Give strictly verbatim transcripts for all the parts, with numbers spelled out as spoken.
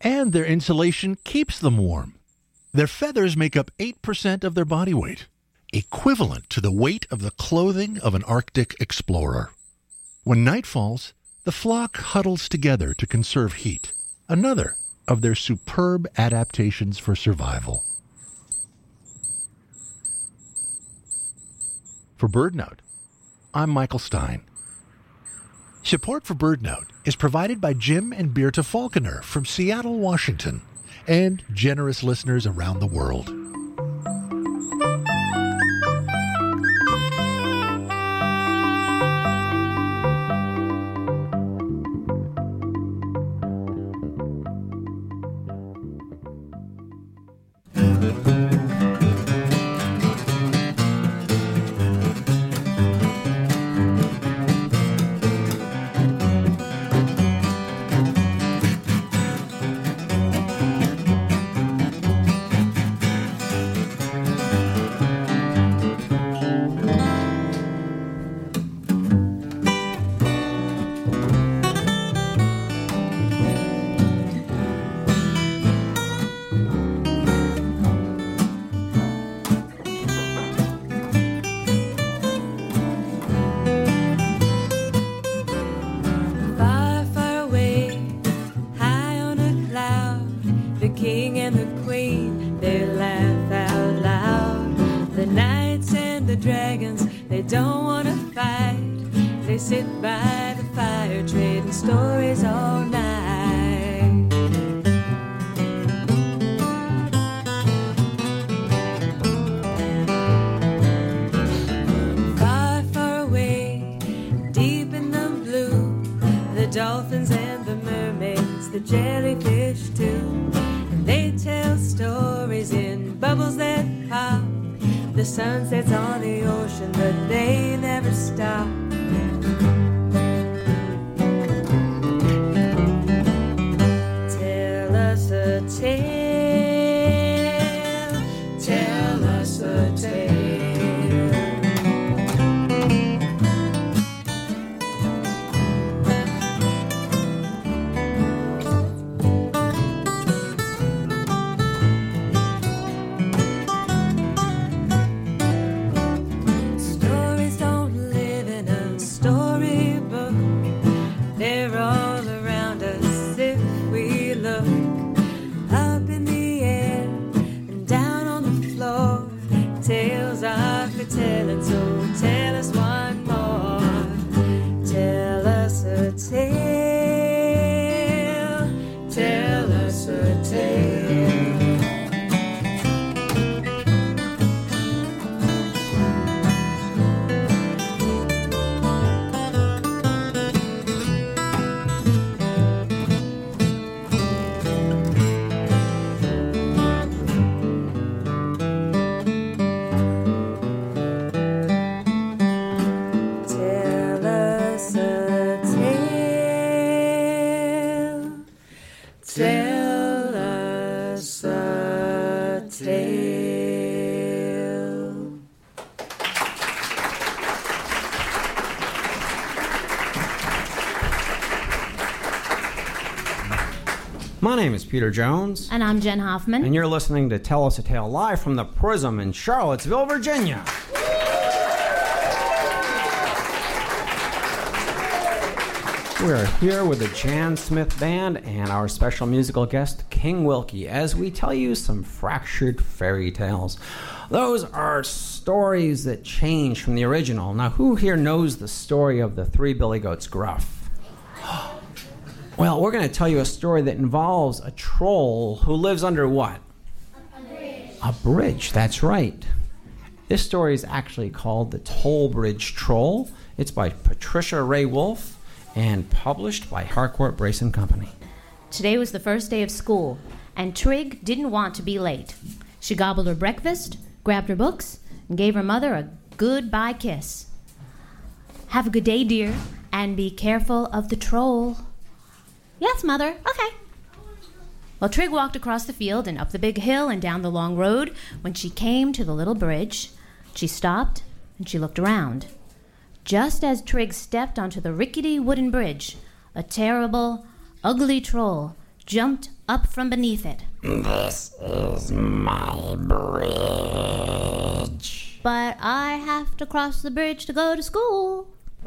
And their insulation keeps them warm. Their feathers make up eight percent of their body weight, equivalent to the weight of the clothing of an Arctic explorer. When night falls, the flock huddles together to conserve heat, another of their superb adaptations for survival. For BirdNote, I'm Michael Stein. Support for BirdNote is provided by Jim and Beerta Falconer from Seattle, Washington, and generous listeners around the world. My name is Peter Jones. And I'm Jen Hoffman. And you're listening to Tell Us a Tale live from the Prism in Charlottesville, Virginia. We're here with the Jan Smith Band and our special musical guest, King Wilkie, as we tell you some fractured fairy tales. Those are stories that change from the original. Now, who here knows the story of the Three Billy Goats Gruff? Well, we're going to tell you a story that involves a troll who lives under what? A bridge. A bridge, that's right. This story is actually called The Toll Bridge Troll. It's by Patricia Ray Wolf and published by Harcourt Brace and Company. Today was the first day of school, and Trig didn't want to be late. She gobbled her breakfast, grabbed her books, and gave her mother a goodbye kiss. Have a good day, dear, and be careful of the troll. Yes, Mother. Okay. Well, Trig walked across the field and up the big hill and down the long road. When she came to the little bridge, she stopped and she looked around. Just as Trig stepped onto the rickety wooden bridge, a terrible, ugly troll jumped up from beneath it. This is my bridge. But I have to cross the bridge to go to school.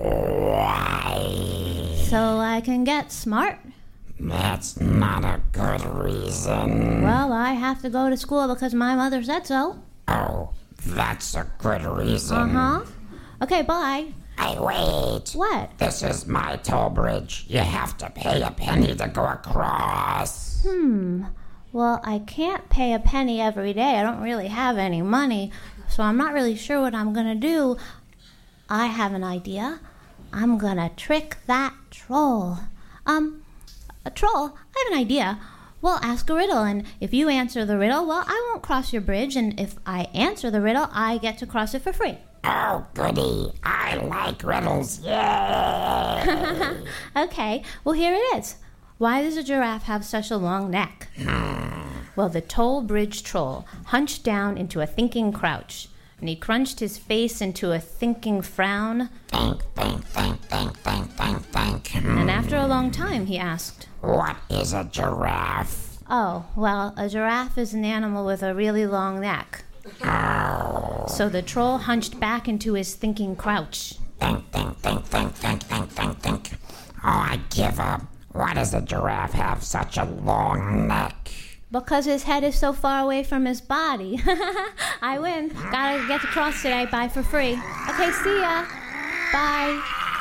Why? So I can get smart. That's not a good reason. Well, I have to go to school because my mother said so. Oh, that's a good reason. Uh-huh. Okay, bye. Hey, wait. What? This is my toll bridge. You have to pay a penny to go across. Hmm. Well, I can't pay a penny every day. I don't really have any money, so I'm not really sure what I'm going to do. I have an idea. I'm going to trick that troll. Um, a troll, I have an idea. Well, ask a riddle, and if you answer the riddle, well, I won't cross your bridge, and if I answer the riddle, I get to cross it for free. Oh, goody. I like riddles. Yay! Okay, well, here it is. Why does a giraffe have such a long neck? Well, the toll bridge troll hunched down into a thinking crouch, and he crunched his face into a thinking frown. Think, think, think, think, think, think, think. And after a long time, he asked, What is a giraffe? Oh, well, a giraffe is an animal with a really long neck. Oh. So the troll hunched back into his thinking crouch. Think, think, think, think, think, think, think, think. Oh, I give up. Why does a giraffe have such a long neck? Because his head is so far away from his body. I win. Gotta get to cross today. Bye for free. Okay, see ya. Bye.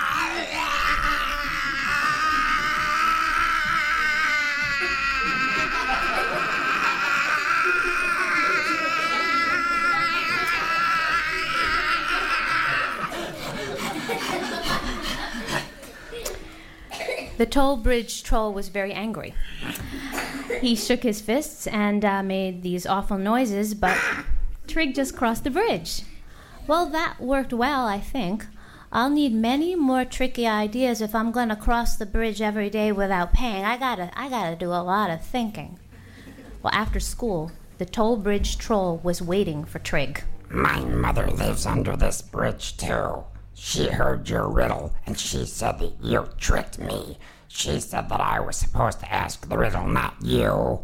The toll bridge troll was very angry. He shook his fists and uh, made these awful noises, but Trig just crossed the bridge. Well, that worked well, I think. I'll need many more tricky ideas if I'm going to cross the bridge every day without paying. I gotta, I gotta do a lot of thinking. Well, after school, the toll bridge troll was waiting for Trig. My mother lives under this bridge, too. She heard your riddle, and she said that you tricked me. She said that I was supposed to ask the riddle, not you.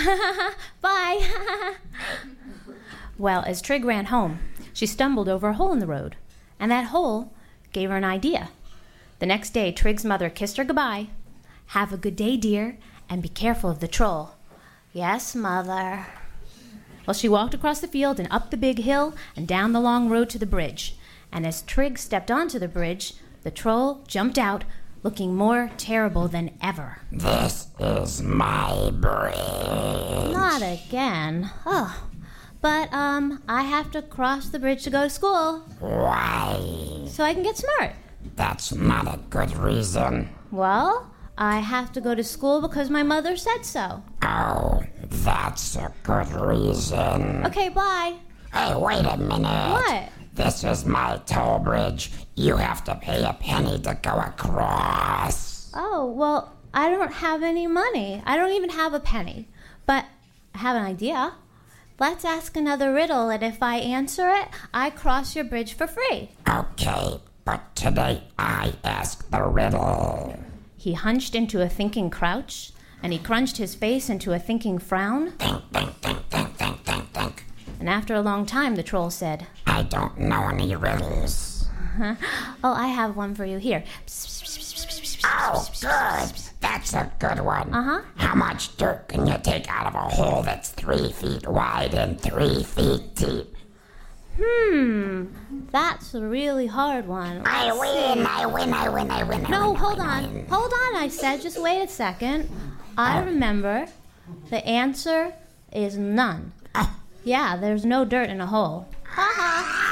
Bye. Well, as Trig ran home, she stumbled over a hole in the road, and that hole gave her an idea. The next day, Trig's mother kissed her goodbye. Have a good day, dear, and be careful of the troll. Yes, Mother. Well, she walked across the field and up the big hill and down the long road to the bridge. And as Trig stepped onto the bridge, the troll jumped out, looking more terrible than ever. This is my bridge. Not again. Oh. But, um, I have to cross the bridge to go to school. Why? So I can get smart. That's not a good reason. Well, I have to go to school because my mother said so. Oh, that's a good reason. Okay, bye. Hey, wait a minute. What? This is my toll bridge. You have to pay a penny to go across. Oh, well, I don't have any money. I don't even have a penny. But I have an idea. Let's ask another riddle, and if I answer it, I cross your bridge for free. Okay, but today I ask the riddle. He hunched into a thinking crouch, and he crunched his face into a thinking frown. Think, think, think, think, think, think, think. And after a long time, the troll said, I don't know any riddles. Oh, I have one for you here. Oh, good. That's a good one. Uh-huh. How much dirt can you take out of a hole that's three feet wide and three feet deep? Hmm, that's a really hard one. I win, I win, I win, I win, I No, win. hold I on. win. Hold on, I said. Just wait a second. I remember. The answer is none. Oh. Yeah, there's no dirt in a hole. Ha ha.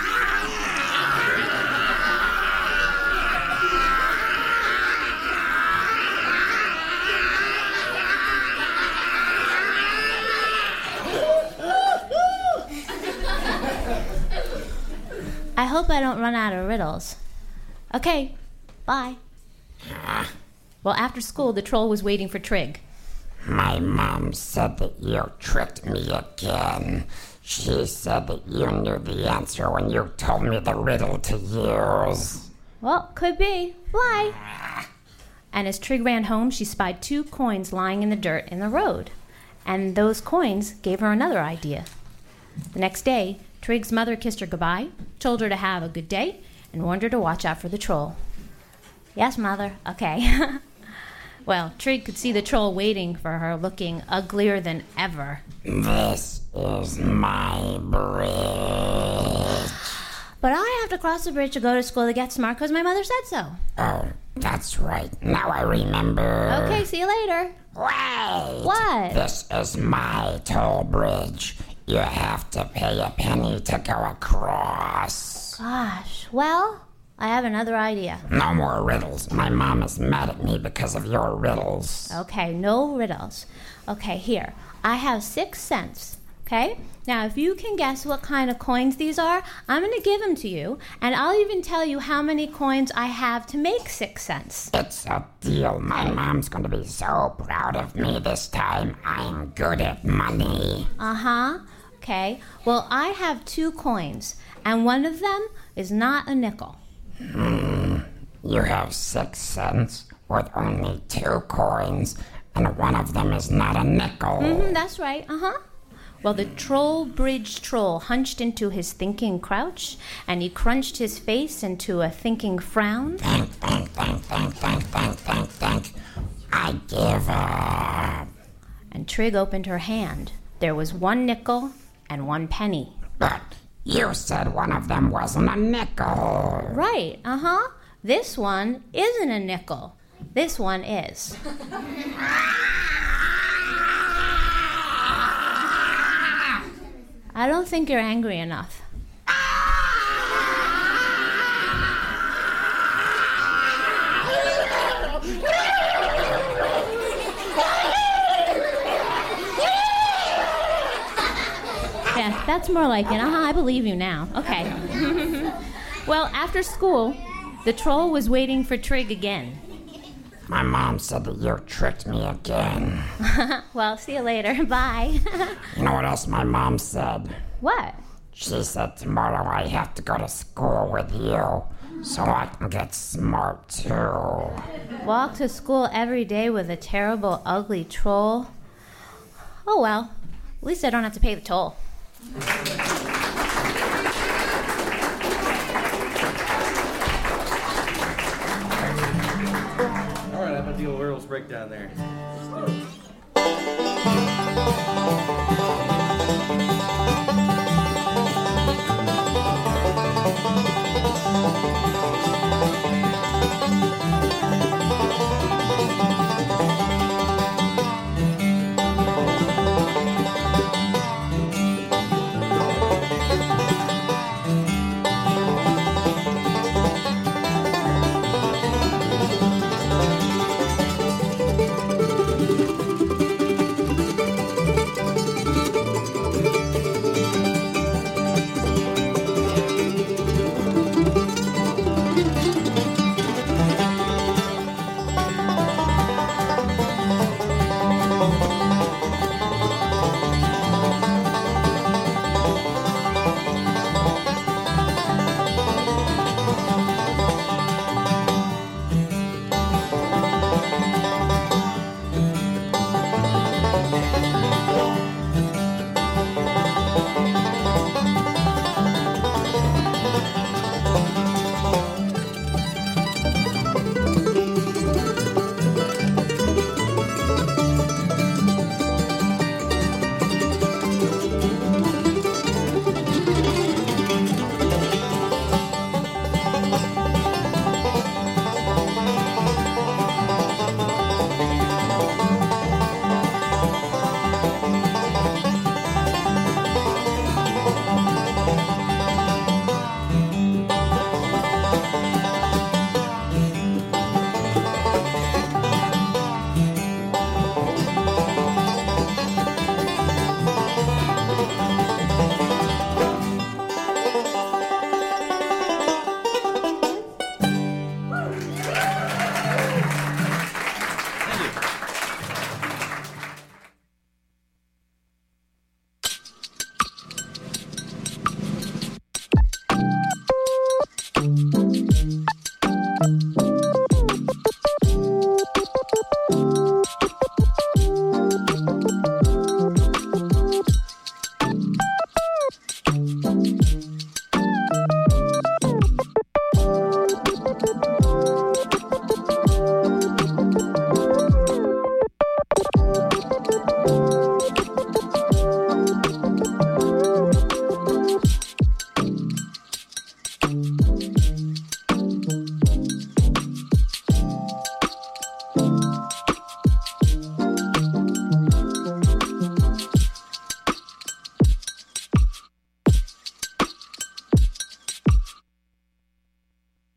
I hope I don't run out of riddles. Okay, bye. Well, after school, the troll was waiting for Trig. My mom said that you tricked me again. She said that you knew the answer when you told me the riddle to use. Well, could be. Bye. And as Trig ran home, she spied two coins lying in the dirt in the road. And those coins gave her another idea. The next day, Trig's mother kissed her goodbye, told her to have a good day, and warned her to watch out for the troll. Yes, Mother. Okay. Well, Trig could see the troll waiting for her, looking uglier than ever. This is my bridge. But I have to cross the bridge to go to school to get smart because my mother said so. Oh, that's right. Now I remember. Okay, see you later. Wait! What? This is my toll bridge. You have to pay a penny to go across. Gosh, well, I have another idea. No more riddles. My mom is mad at me because of your riddles. Okay, no riddles. Okay, here. I have six cents. Okay? Now, if you can guess what kind of coins these are, I'm going to give them to you, and I'll even tell you how many coins I have to make six cents. It's a deal. My mom's going to be so proud of me this time. I'm good at money. Uh-huh. Okay. Well, I have two coins, and one of them is not a nickel. Hmm. You have six cents with only two coins, and one of them is not a nickel. Mm-hmm, that's right. Uh-huh. Well, the troll bridge troll hunched into his thinking crouch, and he crunched his face into a thinking frown. Think, think, think, think, think, think, think, think. I give up. And Trig opened her hand. There was one nickel and one penny. But you said one of them wasn't a nickel. Right, uh-huh. This one isn't a nickel. This one is. I don't think you're angry enough. Yeah, that's more like it. Uh-huh, I believe you now. Okay. Well, after school, the troll was waiting for Trig again. My mom said that you tricked me again. Well, see you later. Bye. You know what else my mom said? What? She said tomorrow I have to go to school with you so I can get smart too. Walk to school every day with a terrible, ugly troll? Oh well, at least I don't have to pay the toll. All right, I'm gonna do a Werewolf's breakdown there.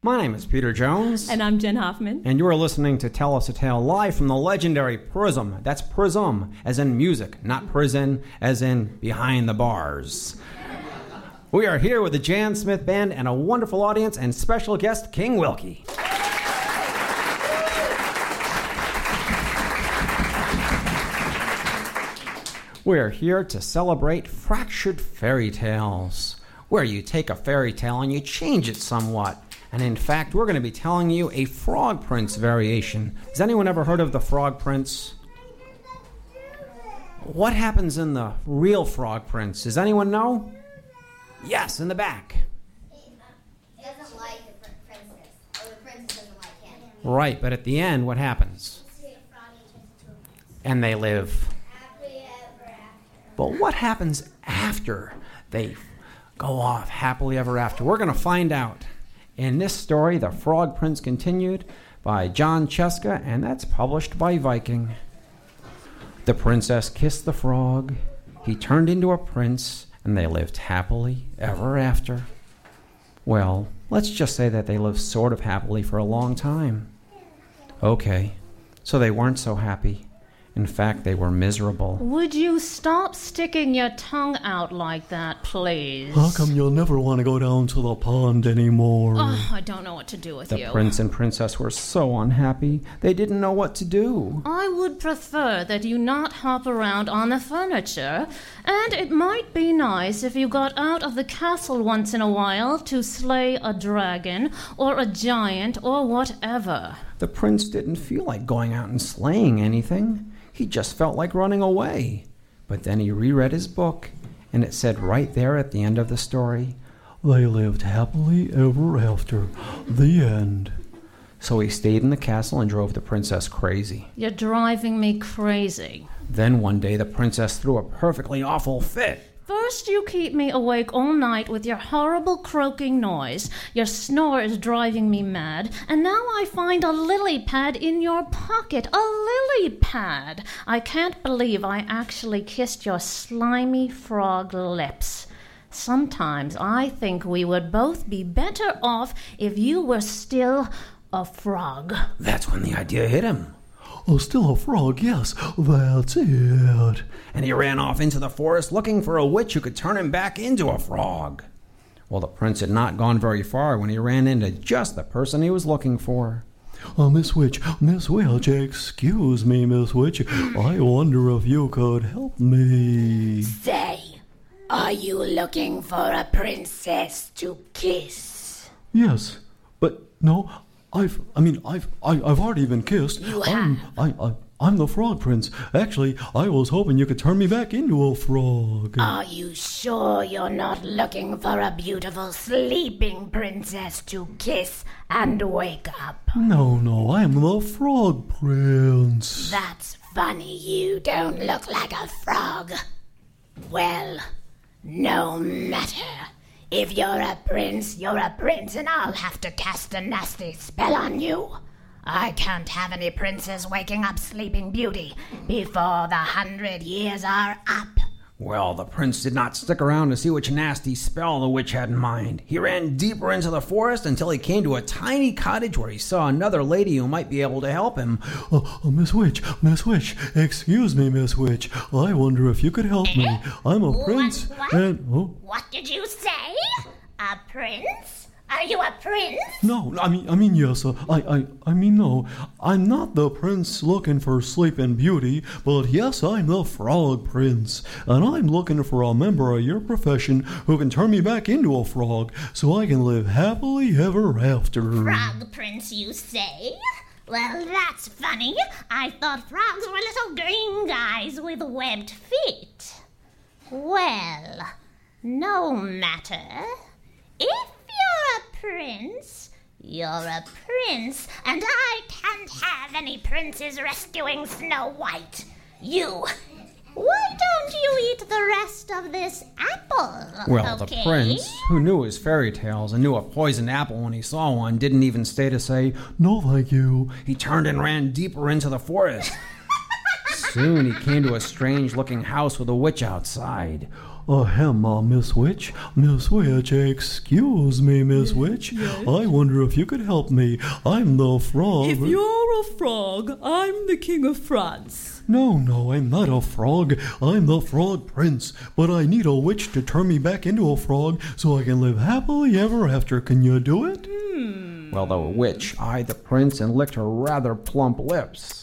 My name is Peter Jones. And I'm Jen Hoffman. And you're listening to Tell Us a Tale live from the legendary Prism. That's Prism, as in music, not prison, as in behind the bars. We are here with the Jan Smith Band and a wonderful audience and special guest, King Wilkie. We're here to celebrate Fractured Fairy Tales, where you take a fairy tale and you change it somewhat. And in fact, we're going to be telling you a Frog Prince variation. Has anyone ever heard of the Frog Prince? What happens in the real Frog Prince? Does anyone know? Yes, in the back. He doesn't like the princess, or the princess doesn't like him. Right, but at the end, what happens? And they live. Happily ever after. But what happens after they go off happily ever after? We're going to find out. In this story, The Frog Prince Continued by John Cheska, and that's published by Viking. The princess kissed the frog. He turned into a prince, and they lived happily ever after. Well, let's just say that they lived sort of happily for a long time. Okay, so they weren't so happy. In fact, they were miserable. Would you stop sticking your tongue out like that, please? How come you'll never want to go down to the pond anymore? Oh, I don't know what to do with The you. prince and princess were so unhappy, they didn't know what to do. I would prefer that you not hop around on the furniture, and it might be nice if you got out of the castle once in a while to slay a dragon, or a giant, or whatever. The prince didn't feel like going out and slaying anything. He just felt like running away. But then he reread his book, and it said right there at the end of the story, They lived happily ever after. The end. So he stayed in the castle and drove the princess crazy. You're driving me crazy. Then one day the princess threw a perfectly awful fit. First you keep me awake all night with your horrible croaking noise. Your snore is driving me mad. And now I find a lily pad in your pocket. A lily pad! I can't believe I actually kissed your slimy frog lips. Sometimes I think we would both be better off if you were still a frog. That's when the idea hit him. Oh, still a frog, yes, that's it. And he ran off into the forest looking for a witch who could turn him back into a frog. Well, the prince had not gone very far when he ran into just the person he was looking for. Uh, Miss Witch, Miss Witch, excuse me, Miss Witch. I wonder if you could help me. Say, are you looking for a princess to kiss? Yes, but no, I've, I mean, I've, I, I've already been kissed. You I'm, I, I, I'm the Frog Prince. Actually, I was hoping you could turn me back into a frog. Are you sure you're not looking for a beautiful sleeping princess to kiss and wake up? No, no, I'm the Frog Prince. That's funny, you don't look like a frog. Well, no matter. If you're a prince, you're a prince, and I'll have to cast a nasty spell on you. I can't have any princes waking up Sleeping Beauty before the hundred years are up. Well, the prince did not stick around to see which nasty spell the witch had in mind. He ran deeper into the forest until he came to a tiny cottage where he saw another lady who might be able to help him. Uh, uh, Miss Witch, Miss Witch, excuse me, Miss Witch. I wonder if you could help me. I'm a prince, What? What? and oh, What did you say? A prince? Are you a prince? no, I mean, I mean, yes. Uh, I, I, I mean, no. I'm not the prince looking for Sleeping Beauty, but yes, I'm the Frog Prince, and I'm looking for a member of your profession who can turn me back into a frog, so I can live happily ever after. Frog Prince, you say? Well, that's funny. I thought frogs were little green guys with webbed feet. Well, no matter. If you're a prince, you're a prince, and I can't have any princes rescuing Snow White. You, why don't you eat the rest of this apple? Well, okay? the prince, who knew his fairy tales and knew a poisoned apple when he saw one, didn't even stay to say, No, thank you. he turned and ran deeper into the forest. Soon he came to a strange-looking house with a witch outside. Ahem, uh, Miss Witch. Miss Witch, excuse me, Miss Witch. Yes? I wonder if you could help me. I'm the frog. If you're a frog, I'm the King of France. No, no, I'm not a frog. I'm the Frog Prince. But I need a witch to turn me back into a frog so I can live happily ever after. Can you do it? Hmm. Well, the witch eyed the prince and licked her rather plump lips.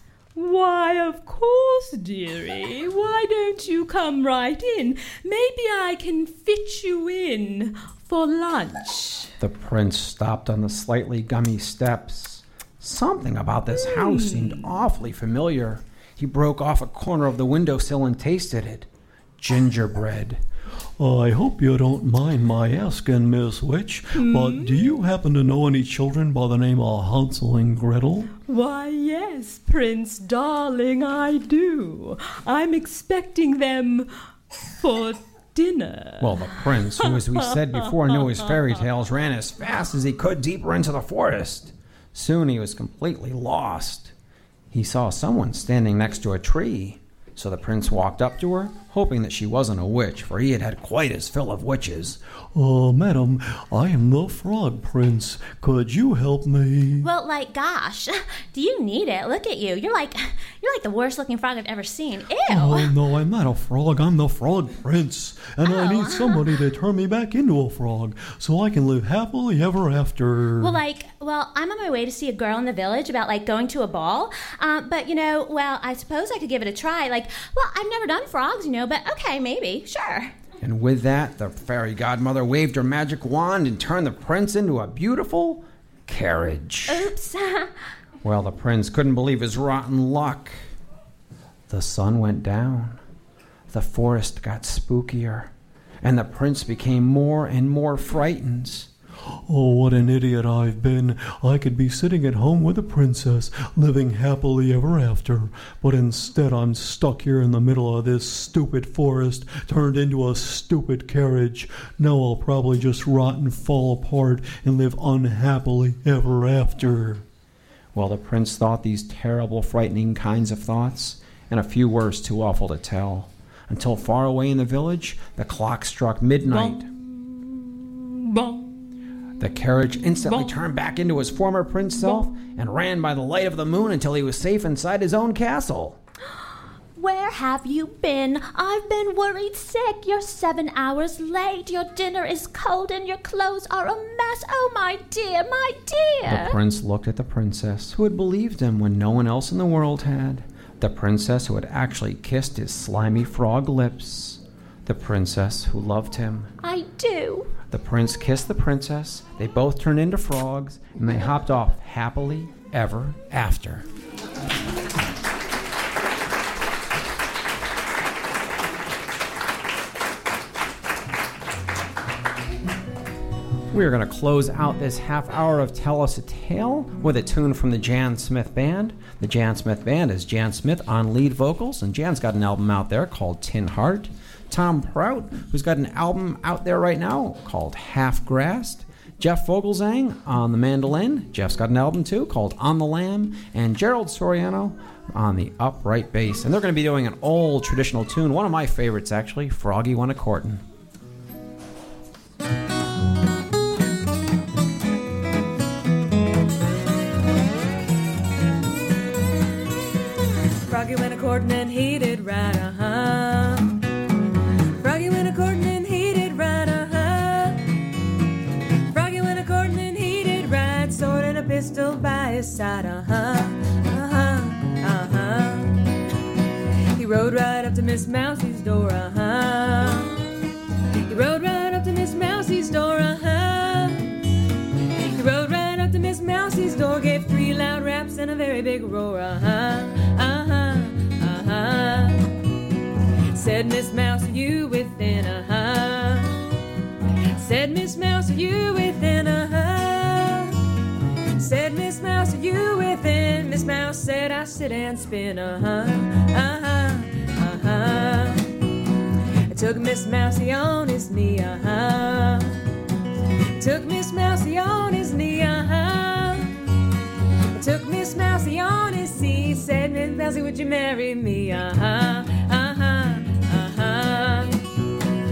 Why, of course, dearie. Why don't you come right in? Maybe I can fit you in for lunch. The prince stopped on the slightly gummy steps. Something about this house seemed awfully familiar. He broke off a corner of the windowsill and tasted it. Gingerbread. I hope you don't mind my asking, Miss Witch, Hmm? but do you happen to know any children by the name of Hansel and Gretel? Why, yes, Prince darling, I do. I'm expecting them for dinner. Well, the prince, who, as we said before, knew his fairy tales, ran as fast as he could deeper into the forest. Soon he was completely lost. He saw someone standing next to a tree. So the prince walked up to her, hoping that she wasn't a witch, for he had had quite his fill of witches. Oh, madam, I am the Frog Prince. Could you help me? Well, like, gosh, do you need it? Look at you. You're like, you're like the worst looking frog I've ever seen. Ew. Oh, no, I'm not a frog. I'm the Frog Prince. And I Oh. need somebody to turn me back into a frog so I can live happily ever after. Well, like, well, I'm on my way to see a girl in the village about, like, going to a ball. Um, but, you know, well, I suppose I could give it a try. Like, well, I've never done frogs, you know, but okay, maybe, sure. And with that, the fairy godmother waved her magic wand and turned the prince into a beautiful carriage. Oops. Well, the prince couldn't believe his rotten luck. The sun went down. The forest got spookier, and the prince became more and more frightened. Oh, what an idiot I've been. I could be sitting at home with a princess, living happily ever after. But instead I'm stuck here in the middle of this stupid forest, turned into a stupid carriage. Now I'll probably just rot and fall apart and live unhappily ever after. Well, the prince thought these terrible, frightening kinds of thoughts, and a few words too awful to tell. Until far away in the village, the clock struck midnight. Bong. The carriage instantly turned back into his former prince self and ran by the light of the moon until he was safe inside his own castle. Where have you been? I've been worried sick. You're seven hours late. Your dinner is cold and your clothes are a mess. Oh, my dear, my dear. The prince looked at the princess, who had believed him when no one else in the world had. The princess who had actually kissed his slimy frog lips. The princess who loved him. I do. The prince kissed the princess. They both turned into frogs, and they hopped off happily ever after. We're going to close out this half hour of Tell Us a Tale with a tune from the Jan Smith Band. The Jan Smith Band is Jan Smith on lead vocals, and Jan's got an album out there called Tin Heart. Tom Prout, who's got an album out there right now called Half Grassed. Jeff Vogelzang on the mandolin. Jeff's got an album too called On the Lamb. And Gerald Soriano on the upright bass. And they're going to be doing an old traditional tune, one of my favorites actually, Froggy Went A-Courtin'. Froggy went a-courtin' and he did right, uh-huh. Froggy went a-courtin' and he did right, uh-huh. Froggy went a-courtin' and he did right, sword and a pistol by his side, uh-huh, uh-huh, uh-huh. He rode right up to Miss Mousie's door, uh-huh. He rode right up to Miss Mousie's door, uh-huh. He rode right up to Miss Mousie's door, gave three loud raps and a very big roar, uh-huh, uh-huh. Uh-huh. Said Miss Mouse, are you within? Uh-huh. Said Miss Mouse, are you within? Uh-huh. Said Miss Mouse, are you within? Miss Mouse said, I sit and spin. Uh-huh. Uh-huh. Uh-huh. I took Miss Mousey on his knee. Uh-huh. Took Miss Mousey on his knee. Uh-huh. Took Miss Mousey on his seat, said, Miss Mousey, would you marry me? Uh-huh, uh-huh, uh-huh.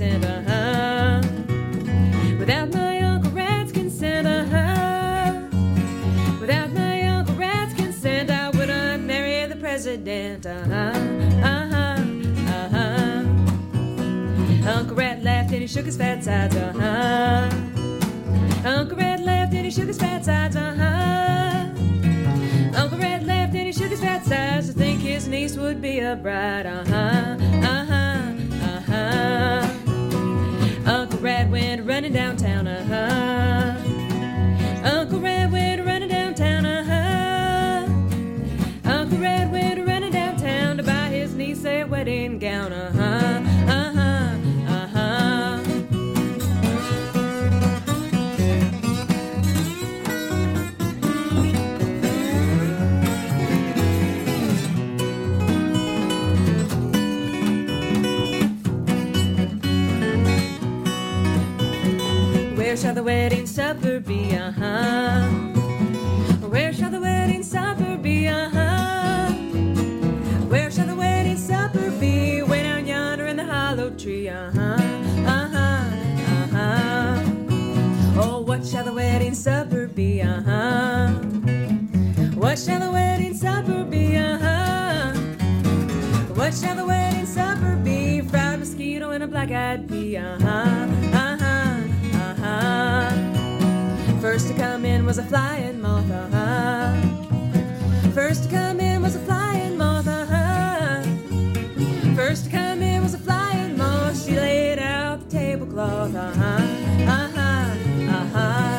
consent, uh-huh. Without my Uncle Rat's consent, uh-huh. Without my Uncle Rat's consent, I wouldn't marry the president, uh-huh, uh-huh, uh-huh. Uncle Rat laughed and he shook his fat sides, uh-huh. Uncle Rat laughed and he shook his fat sides, uh-huh. Uncle Rat laughed and he shook his fat sides to think his niece would be a bride, uh-huh, uh-huh, uh-huh. Uncle Rat went running downtown, uh-huh. Uncle Rat went running downtown, uh-huh. Uncle Rat went running downtown to buy his niece a wedding gown, uh-huh, uh-huh, uh-huh. Where shall the wedding supper be, uh-huh? Where shall the wedding supper be, uh-huh? Where shall the wedding supper be? Way down yonder in the hollow tree, uh-huh, uh-huh, uh-huh. Oh, what shall the wedding supper be, uh-huh? What shall the wedding supper be, uh-huh? What shall the wedding supper be? Fried mosquito and a black-eyed pea, uh-huh, uh-huh. Uh-huh. First to come in was a flying moth, uh-huh. First to come in was a flying moth, uh-huh. First to come in was a flying moth. She laid out the tablecloth, uh-huh, uh-huh, uh-huh.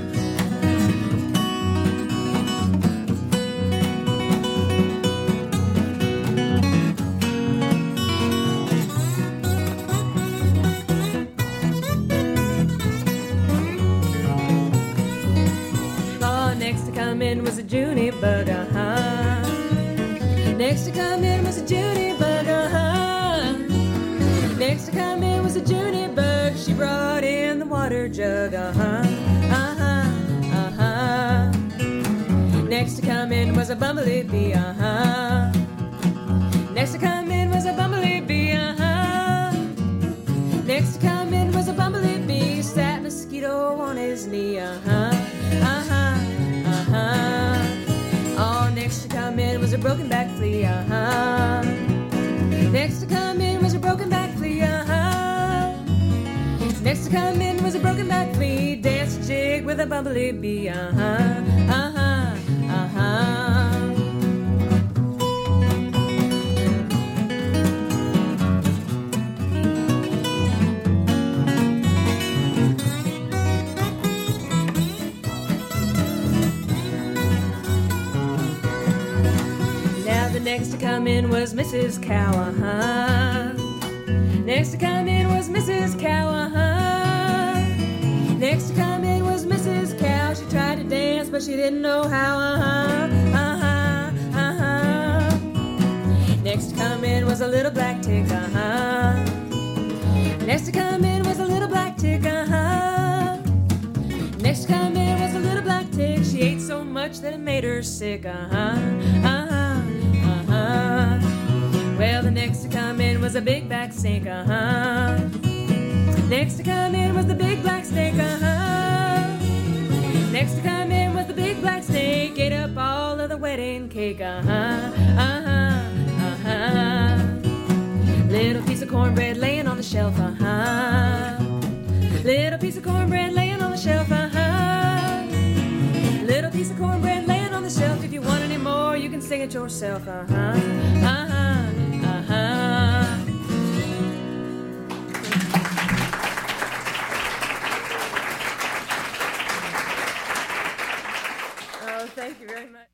Next to come in was a Junie bug, uh-huh. Next to come in was a Junie bug, uh-huh. Next to come in was a Junie bug. She brought in the water jug, uh-huh, uh-huh, uh-huh. Next to come in was a bumblebee bee, uh-huh. Next to come in was a bumblebee bee, uh-huh. Next to come in was a bumblebee bee. Sat mosquito on his knee, uh-huh, uh-huh. Uh-huh. Oh, next to come in was a broken back flea, uh-huh. Next to come in was a broken back flea, uh-huh. Next to come in was a broken back flea. Dance a jig with a bumblebee bee, uh-huh, uh-huh, uh-huh. Next to come in was Missus Cow, uh-huh. Next to come in was Missus Cow, uh-huh. Next to come in was Missus Cow. She tried to dance, but she didn't know how, uh-huh, uh-huh, uh-huh. Next to come in was a little black tick, uh-huh. Next to come in was a little black tick, uh-huh. Next to come in was a little black tick. She ate so much that it made her sick, uh-huh, uh-huh. Uh-huh. Well, the next to come in was a big black snake, uh-huh. Next to come in was the big black snake, uh-huh. Next to come in was the big black snake. Ate up all of the wedding cake, uh-huh, uh-huh, uh-huh. Little piece of cornbread laying on the shelf, uh-huh. Little piece of cornbread laying on the shelf, uh-huh. Little piece of cornbread laying on the shelf. If you want any more, you can sing it yourself, uh-huh, uh-huh, uh-huh. Oh, thank you very much.